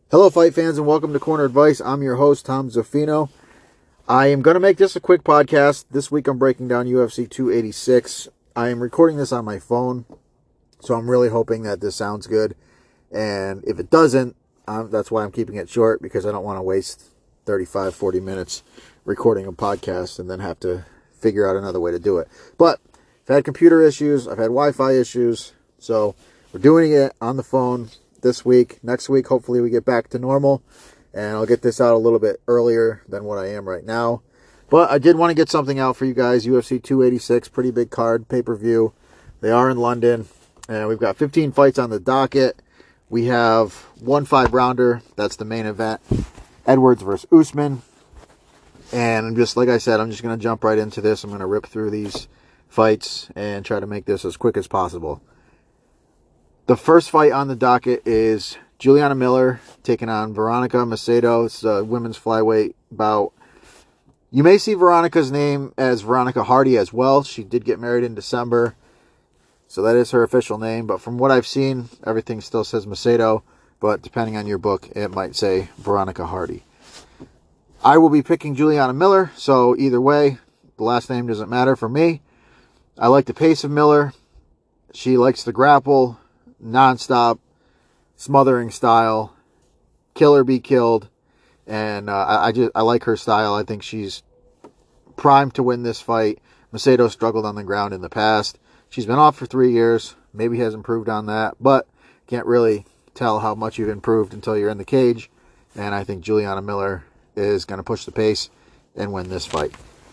Hello, fight fans, and welcome to Corner Advice. I'm your host, Tom Zaffino. I am going to make this a quick podcast. This week I'm breaking down UFC 286. I am recording this on my phone, so I'm really hoping that this sounds good. And if it doesn't, that's why I'm keeping it short, because I don't want to waste 35, 40 minutes recording a podcast and then have to figure out another way to do it. But I've had computer issues, I've had Wi-Fi issues, so we're doing it on the phone this week. Next week, hopefully we get back to normal, and I'll get this out a little bit earlier than what I am right now. But I did want to get something out for you guys. UFC 286, pretty big card, pay-per-view. They are in London, and we've got 15 fights on the docket. We have one 5-rounder. That's the main event. Edwards versus Usman. And just like I said, I'm just going to jump right into this. I'm going to rip through these fights and try to make this as quick as possible. The first fight on the docket is Juliana Miller taking on Veronica Macedo. It's a women's flyweight bout. You may see Veronica's name as Veronica Hardy as well. She did get married in December, so that is her official name. But from what I've seen, everything still says Macedo. But depending on your book, it might say Veronica Hardy. I will be picking Juliana Miller, so either way, the last name doesn't matter for me. I like the pace of Miller. She likes to grapple. Non-stop, smothering style, kill or be killed, and I like her style. I think she's primed to win this fight. Macedo struggled on the ground in the past. She's been off for 3 years, maybe has improved on that, but can't really tell how much you've improved until you're in the cage, and I think Juliana Miller is going to push the pace and win this fight.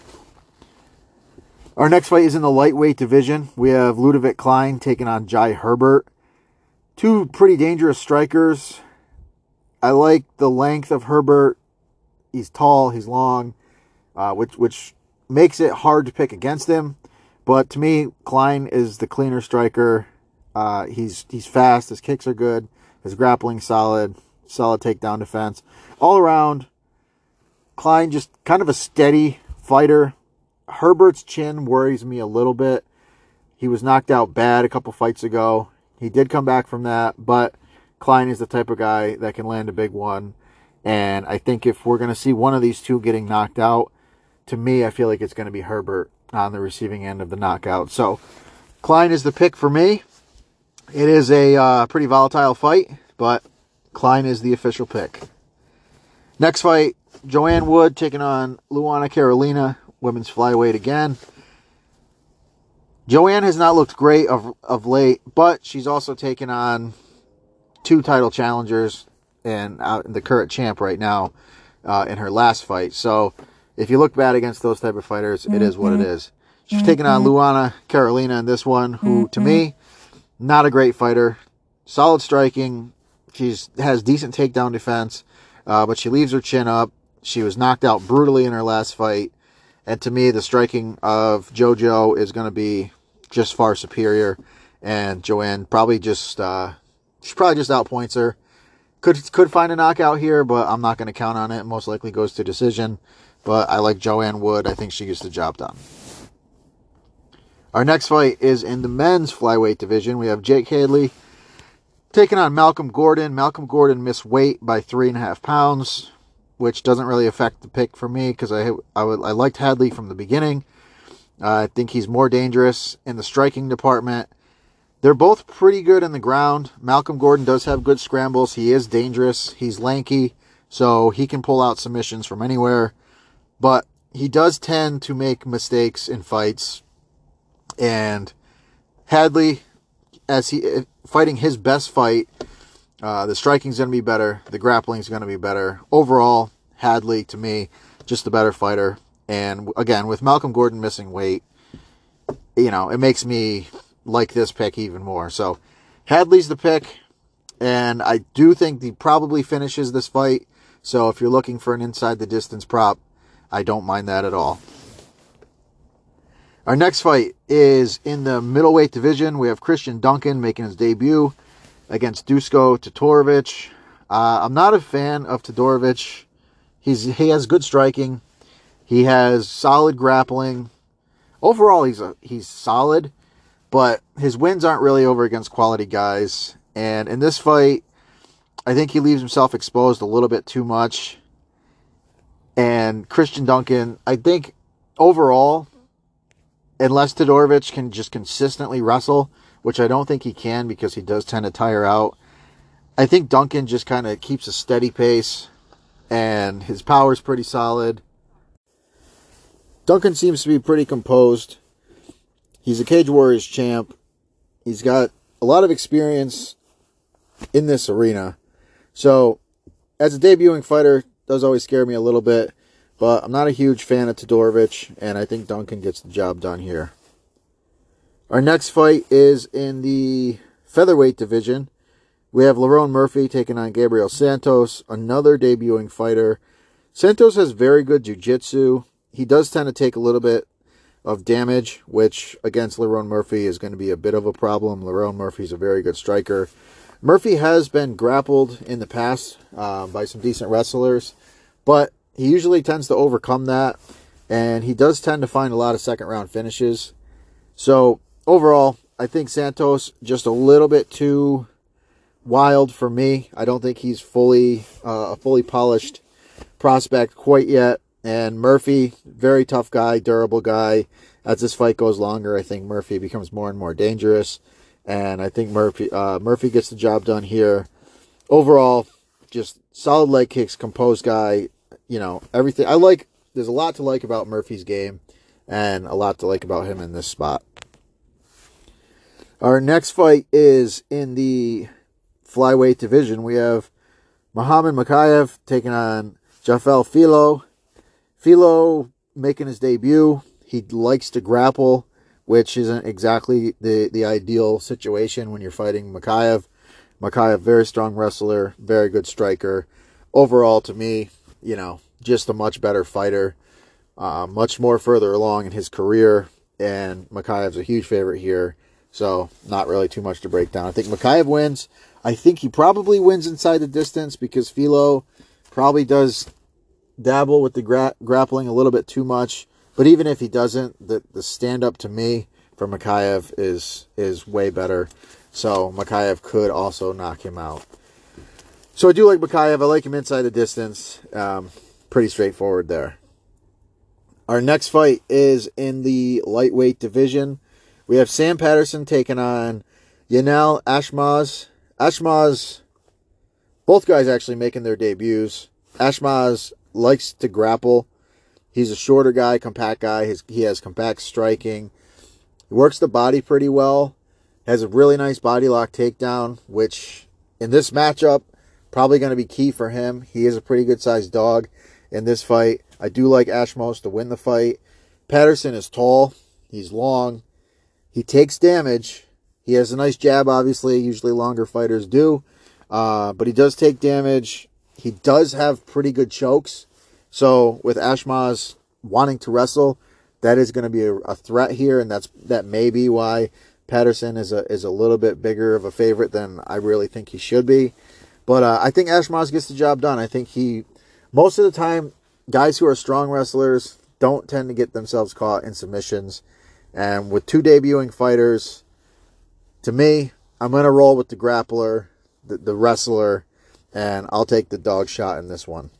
Our next fight is in the lightweight division. We have Ludovic Klein taking on Jai Herbert. Two pretty dangerous strikers. I like the length of Herbert. He's tall, he's long, which makes it hard to pick against him. But to me, Klein is the cleaner striker. He's fast, his kicks are good, his grappling solid takedown defense. All around, Klein just kind of a steady fighter. Herbert's chin worries me a little bit. He was knocked out bad a couple fights ago. He did come back from that, but Klein is the type of guy that can land a big one. And I think if we're going to see one of these two getting knocked out, to me, I feel like it's going to be Herbert on the receiving end of the knockout. So Klein is the pick for me. It is a pretty volatile fight, but Klein is the official pick. Next fight, Joanne Wood taking on Luana Carolina, women's flyweight again. Joanne has not looked great of late, but she's also taken on 2 title challengers and the current champ right now in her last fight. So if you look bad against those type of fighters, it is what it is. She's taking on Luana Carolina in this one, who to me, not a great fighter. Solid striking. She has decent takedown defense, but she leaves her chin up. She was knocked out brutally in her last fight. And to me, the striking of JoJo is going to be just far superior. And Joanne probably just, she probably just outpoints her. Could find a knockout here, but I'm not going to count on it. Most likely goes to decision. But I like Joanne Wood. I think she gets the job done. Our next fight is in the men's flyweight division. We have Jake Hadley taking on Malcolm Gordon. Malcolm Gordon missed weight by 3.5 pounds, which doesn't really affect the pick for me because I liked Hadley from the beginning. I think he's more dangerous in the striking department. They're both pretty good in the ground. Malcolm Gordon does have good scrambles. He is dangerous. He's lanky, so he can pull out submissions from anywhere. But he does tend to make mistakes in fights. And Hadley, as he fighting his best fight, the striking's going to be better. The grappling's going to be better. Overall, Hadley, to me, just the better fighter. And again, with Malcolm Gordon missing weight, it makes me like this pick even more. So Hadley's the pick. And I do think he probably finishes this fight. So if you're looking for an inside the distance prop, I don't mind that at all. Our next fight is in the middleweight division. We have Christian Duncan making his debut against Dusko Todorovic. I'm not a fan of Todorovic. He has good striking. He has solid grappling. Overall, he's solid, but his wins aren't really over against quality guys. And in this fight, I think he leaves himself exposed a little bit too much. And Christian Duncan, I think overall, unless Todorovic can just consistently wrestle, which I don't think he can because he does tend to tire out, I think Duncan just kind of keeps a steady pace, and his power's pretty solid. Duncan seems to be pretty composed. He's a Cage Warriors champ. He's got a lot of experience in this arena. So, as a debuting fighter, does always scare me a little bit, but I'm not a huge fan of Todorovic, and I think Duncan gets the job done here. Our next fight is in the featherweight division. We have Lerone Murphy taking on Gabriel Santos, another debuting fighter. Santos has very good jiu-jitsu. He does tend to take a little bit of damage, which against Lerone Murphy is going to be a bit of a problem. Lerone Murphy's a very good striker. Murphy has been grappled in the past by some decent wrestlers, but he usually tends to overcome that, and he does tend to find a lot of second-round finishes. So, overall, I think Santos just a little bit too wild for me. I don't think he's a fully polished prospect quite yet. And Murphy, very tough guy, durable guy. As this fight goes longer, I think Murphy becomes more and more dangerous. And I think Murphy gets the job done here. Overall, just solid leg kicks, composed guy. You know, everything. There's a lot to like about Murphy's game, and a lot to like about him in this spot. Our next fight is in the flyweight division. We have Muhammad Mokaev taking on Jafel Filo. Filo making his debut. He likes to grapple, which isn't exactly the ideal situation when you're fighting Mokaev. Mokaev, very strong wrestler, very good striker. Overall, to me, just a much better fighter, much more further along in his career, and Mokaev's a huge favorite here, so not really too much to break down. I think Mokaev wins. I think he probably wins inside the distance because Filo probably does dabble with the grappling a little bit too much, but even if he doesn't, the stand-up to me for Mokaev is way better, so Mokaev could also knock him out. So I do like Mokaev. I like him inside the distance. Pretty straightforward there. Our next fight is in the lightweight division. We have Sam Patterson taking on Yanal Ashmaz. Ashmaz, both guys actually making their debuts. Ashmaz likes to grapple. He's a shorter guy, compact guy. He has compact striking. He works the body pretty well. Has a really nice body lock takedown, which in this matchup, probably going to be key for him. He is a pretty good sized dog in this fight. I do like Ashmaz to win the fight. Patterson is tall. He's long. He takes damage. He has a nice jab, obviously. Usually longer fighters do. But he does take damage. He does have pretty good chokes. So with Ashmaz wanting to wrestle, that is going to be a threat here. And that may be why Patterson is a little bit bigger of a favorite than I really think he should be. But I think Ashmaz gets the job done. I think most of the time, guys who are strong wrestlers don't tend to get themselves caught in submissions. And with two debuting fighters, to me, I'm going to roll with the grappler, the wrestler, and I'll take the dog shot in this one.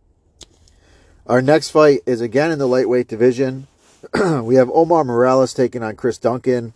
Our next fight is again in the lightweight division. We have Omar Morales taking on Chris Duncan.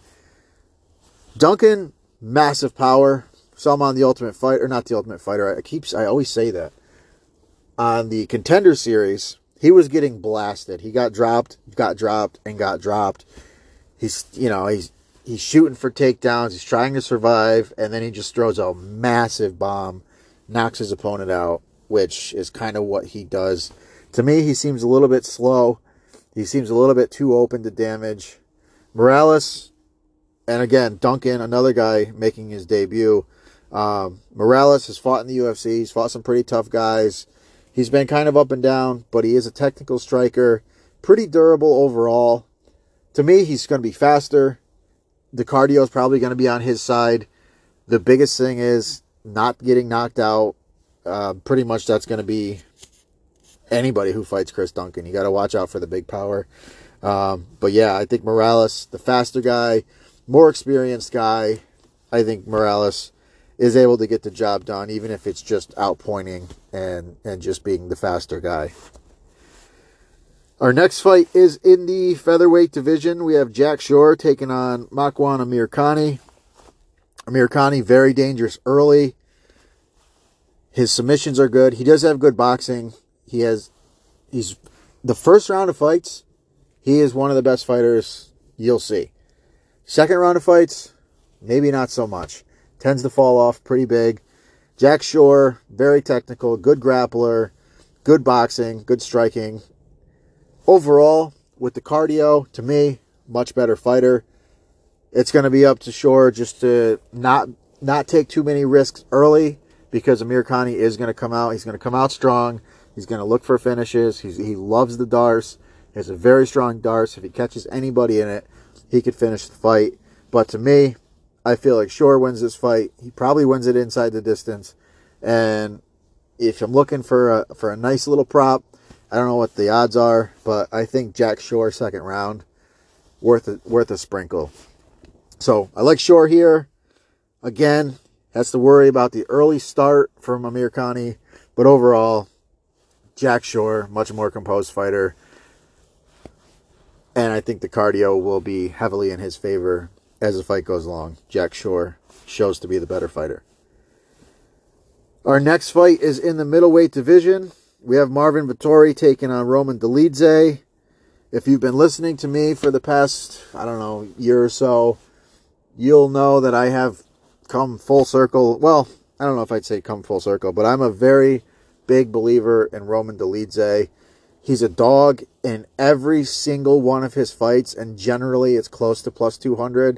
Duncan, massive power. Saw him on the Ultimate Fighter, or not the Ultimate Fighter. I always say that. On the Contender Series, he was getting blasted. He got dropped, and got dropped. He's shooting for takedowns. He's trying to survive, and then he just throws a massive bomb, knocks his opponent out, which is kind of what he does. To me, he seems a little bit slow. He seems a little bit too open to damage. Morales, and again, Duncan, another guy making his debut. Morales has fought in the UFC. He's fought some pretty tough guys. He's been kind of up and down, but he is a technical striker. Pretty durable overall. To me, he's going to be faster. The cardio is probably going to be on his side. The biggest thing is not getting knocked out. Pretty much that's going to be anybody who fights Chris Duncan. You got to watch out for the big power. But yeah, I think Morales, the faster guy, more experienced guy. I think Morales is able to get the job done, even if it's just outpointing and just being the faster guy. Our next fight is in the featherweight division. We have Jack Shore taking on Makwan Amirkhani. Amirkhani, very dangerous early. His submissions are good. He does have good boxing. He's the first round of fights, he is one of the best fighters you'll see. Second round of fights, maybe not so much. Tends to fall off pretty big. Jack Shore, very technical, good grappler, good boxing, good striking. Overall, with the cardio, to me, much better fighter. It's going to be up to Shore just to not take too many risks early, because Amirkhani is going to come out. He's going to come out strong. He's going to look for finishes. He loves the darce. He has a very strong darce. If he catches anybody in it, he could finish the fight. But to me, I feel like Shore wins this fight. He probably wins it inside the distance. And if I'm looking for a nice little prop, I don't know what the odds are, but I think Jack Shore second round, worth a sprinkle. So I like Shore here. Again, has to worry about the early start from Amirkhani, but overall, Jack Shore, much more composed fighter. And I think the cardio will be heavily in his favor as the fight goes along. Jack Shore shows to be the better fighter. Our next fight is in the middleweight division. We have Marvin Vettori taking on Roman Dolidze. If you've been listening to me for the past, year or so, you'll know that I have come full circle. Well, I don't know if I'd say come full circle, but I'm a very big believer in Roman Dolidze. He's a dog in every single one of his fights, and generally it's close to plus 200.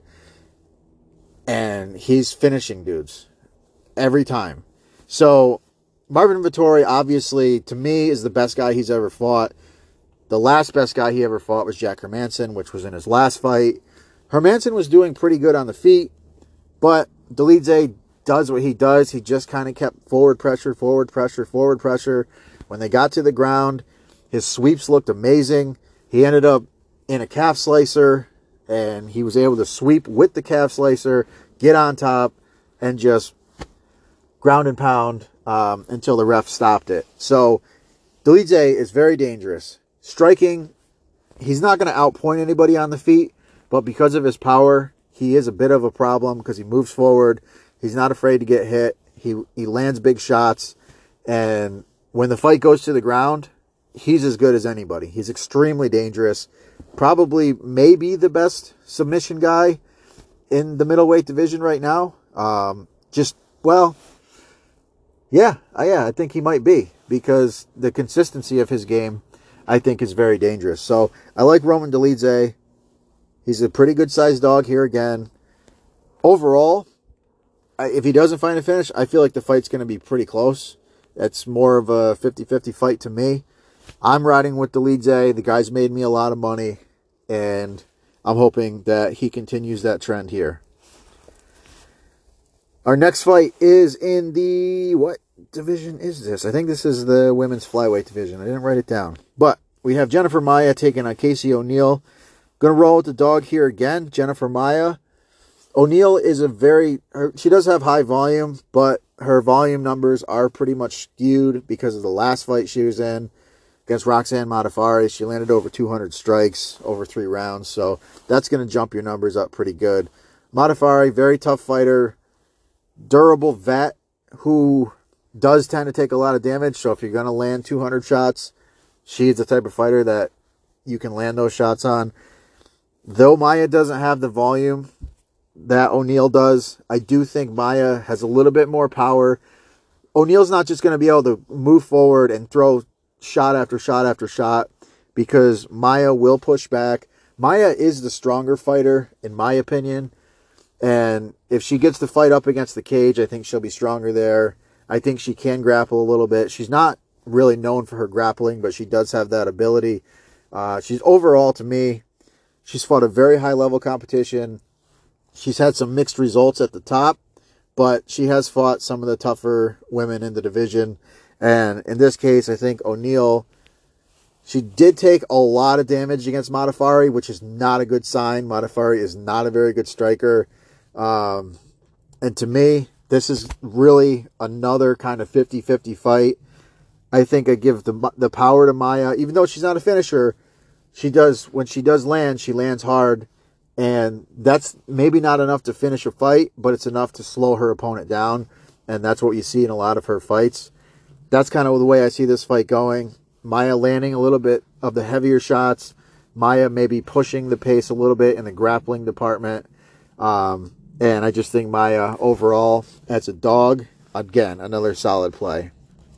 And he's finishing dudes every time. So Marvin Vettori, obviously, to me, is the best guy he's ever fought. The last best guy he ever fought was Jack Hermansson, which was in his last fight. Hermansson was doing pretty good on the feet, but Dolidze does what he does. He just kind of kept forward pressure. When they got to the ground, his sweeps looked amazing. He ended up in a calf slicer, and he was able to sweep with the calf slicer, get on top, and just ground and pound until the ref stopped it. So Dolidze is very dangerous. Striking, he's not going to outpoint anybody on the feet, but because of his power, he is a bit of a problem because he moves forward. He's not afraid to get hit. He lands big shots. And when the fight goes to the ground, he's as good as anybody. He's extremely dangerous. Probably maybe the best submission guy in the middleweight division right now. I think he might be, because the consistency of his game, I think, is very dangerous. So I like Roman Dolidze. He's a pretty good-sized dog here again. Overall, if he doesn't find a finish, I feel like the fight's going to be pretty close. It's more of a 50-50 fight to me. I'm riding with Dolidze. The guy's made me a lot of money, and I'm hoping that he continues that trend here. Our next fight is in the... What division is this? I think this is the women's flyweight division. I didn't write it down. But we have Jennifer Maia taking on Casey O'Neill. Going to roll with the dog here again, Jennifer Maia. O'Neill is she does have high volume, but her volume numbers are pretty much skewed because of the last fight she was in against Roxanne Modafferi. She landed over 200 strikes over 3 rounds, so that's going to jump your numbers up pretty good. Modafferi, very tough fighter, durable vet who does tend to take a lot of damage, so if you're going to land 200 shots, she's the type of fighter that you can land those shots on. Though Maia doesn't have the volume that O'Neill does, I do think Maia has a little bit more power. O'Neill's not just going to be able to move forward and throw shot after shot after shot, because Maia will push back. Maia is the stronger fighter, in my opinion. And if she gets the fight up against the cage, I think she'll be stronger there. I think she can grapple a little bit. She's not really known for her grappling, but she does have that ability. She's overall, to me, she's fought a very high-level competition. She's had some mixed results at the top, but she has fought some of the tougher women in the division. And in this case, I think O'Neill, she did take a lot of damage against Modafferi, which is not a good sign. Modafferi is not a very good striker. And to me, This is really another kind of 50-50 fight. I think I give the power to Maia, even though she's not a finisher. When she does land, she lands hard, and that's maybe not enough to finish a fight, but it's enough to slow her opponent down, and that's what you see in a lot of her fights. That's kind of the way I see this fight going. Maia landing a little bit of the heavier shots. Maia maybe pushing the pace a little bit in the grappling department. And I just think Maia overall, as a dog, again, another solid play.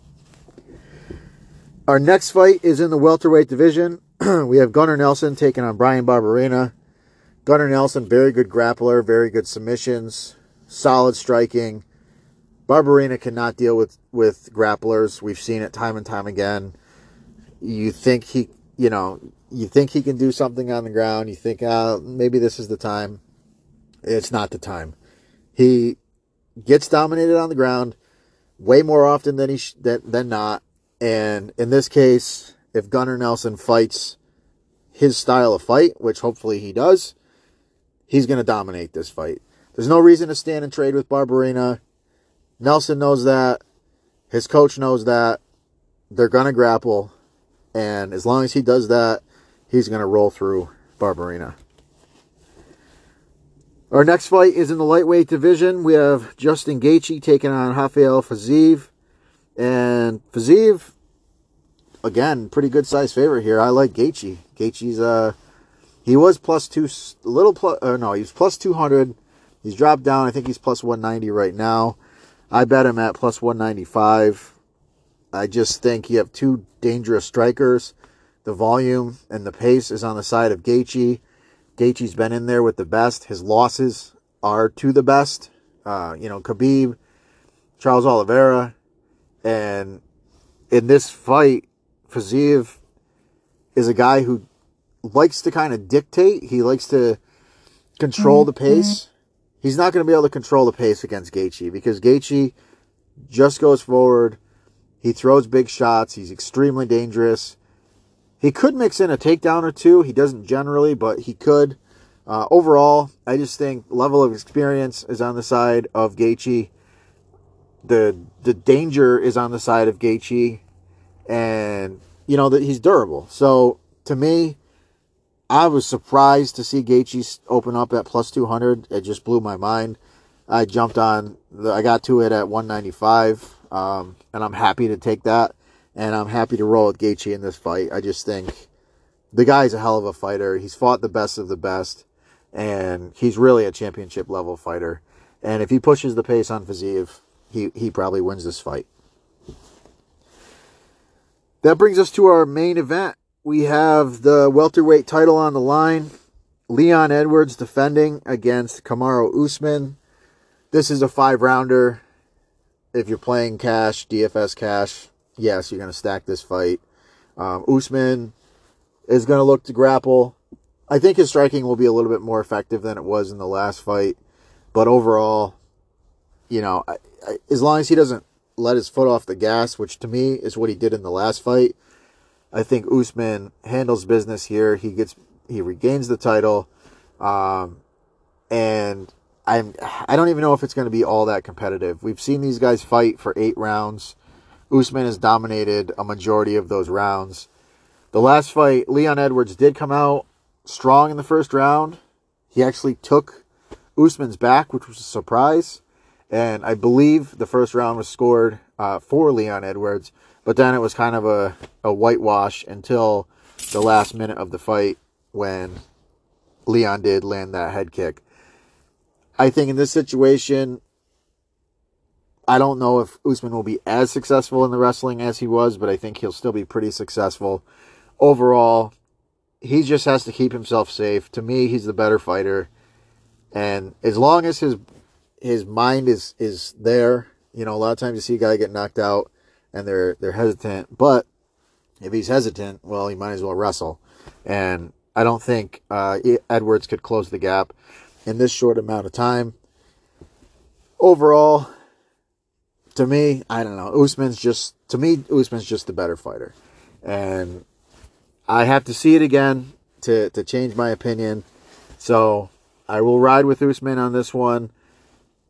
Our next fight is in the welterweight division. We have Gunnar Nelson taking on Bryan Barberena. Gunnar Nelson, very good grappler, very good submissions, solid striking. Barberena cannot deal with grapplers. We've seen it time and time again. You think he can do something on the ground. You think, maybe this is the time. It's not the time. He gets dominated on the ground way more often than not. And in this case, if Gunnar Nelson fights his style of fight, which hopefully he does, he's going to dominate this fight. There's no reason to stand and trade with Barberena. Nelson knows that. His coach knows that. They're going to grapple. And as long as he does that, he's going to roll through Barberena. Our next fight is in the lightweight division. We have Justin Gaethje taking on Rafael Fiziev. And Fiziev, again, pretty good size favorite here. I like Gaethje. Gaethje's, he was he was plus 200. He's dropped down. I think he's plus 190 right now. I bet him at plus 195. I just think you have two dangerous strikers. The volume and the pace is on the side of Gaethje. Gaethje's been in there with the best. His losses are to the best. Khabib, Charles Oliveira. And in this fight, Fiziev is a guy who likes to kind of dictate. He likes to control the pace. He's not going to be able to control the pace against Gaethje because Gaethje just goes forward. He throws big shots. He's extremely dangerous. He could mix in a takedown or two. He doesn't generally, but he could. Overall, I just think level of experience is on the side of Gaethje. The danger is on the side of Gaethje. And, that he's durable. So, to me, I was surprised to see Gaethje open up at plus 200. It just blew my mind. I got to it at 195. And I'm happy to take that. And I'm happy to roll with Gaethje in this fight. I just think the guy's a hell of a fighter. He's fought the best of the best. And he's really a championship level fighter. And if he pushes the pace on Fiziev, he probably wins this fight. That brings us to our main event. We have the welterweight title on the line. Leon Edwards defending against Kamaru Usman. This is a 5-rounder. If you're playing cash, DFS cash, yes, you're going to stack this fight. Usman is going to look to grapple. I think his striking will be a little bit more effective than it was in the last fight. But overall, as long as he doesn't let his foot off the gas, which to me is what he did in the last fight, I think Usman handles business here. He regains the title. And I don't even know if it's going to be all that competitive. We've seen these guys fight for 8 rounds. Usman has dominated a majority of those rounds. The last fight, Leon Edwards did come out strong in the first round. He actually took Usman's back, which was a surprise. And I believe the first round was scored for Leon Edwards. But then it was kind of a whitewash until the last minute of the fight when Leon did land that head kick. I think in this situation, I don't know if Usman will be as successful in the wrestling as he was, but I think he'll still be pretty successful. Overall, he just has to keep himself safe. To me, he's the better fighter. And as long as his mind is there, a lot of times you see a guy get knocked out and they're hesitant. But if he's hesitant, well, he might as well wrestle. And I don't think Edwards could close the gap in this short amount of time. Overall, to me, I don't know. Usman's just the better fighter. And I have to see it again to change my opinion. So I will ride with Usman on this one.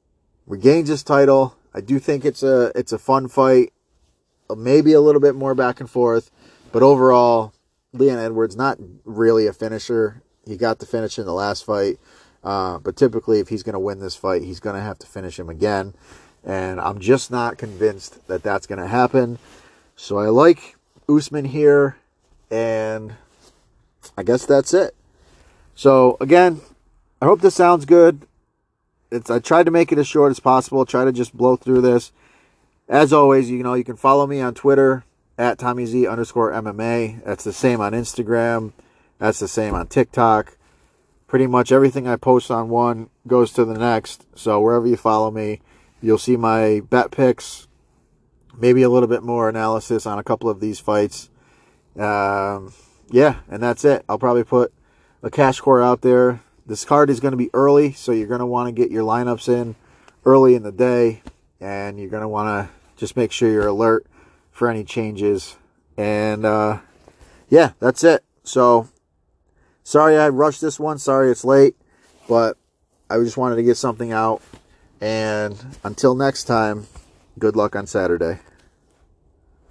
regains his title. I do think it's a fun fight, maybe a little bit more back and forth, but overall, Leon Edwards not really a finisher. He got the finish in the last fight, but typically if he's going to win this fight, he's going to have to finish him again, and I'm just not convinced that that's going to happen. So I like Usman here, and I guess that's it. So again, I hope this sounds good. I tried to make it as short as possible. Try to just blow through this. As always, you can follow me on Twitter at TommyZ_MMA. That's the same on Instagram. That's the same on TikTok. Pretty much everything I post on one goes to the next. So wherever you follow me, you'll see my bet picks, maybe a little bit more analysis on a couple of these fights. Yeah, and that's it. I'll probably put a cash score out there. This card is going to be early, so you're going to want to get your lineups in early in the day, and you're going to want to just make sure you're alert for any changes. And, yeah, that's it. So, sorry I rushed this one. Sorry it's late, but I just wanted to get something out. And until next time, good luck on Saturday.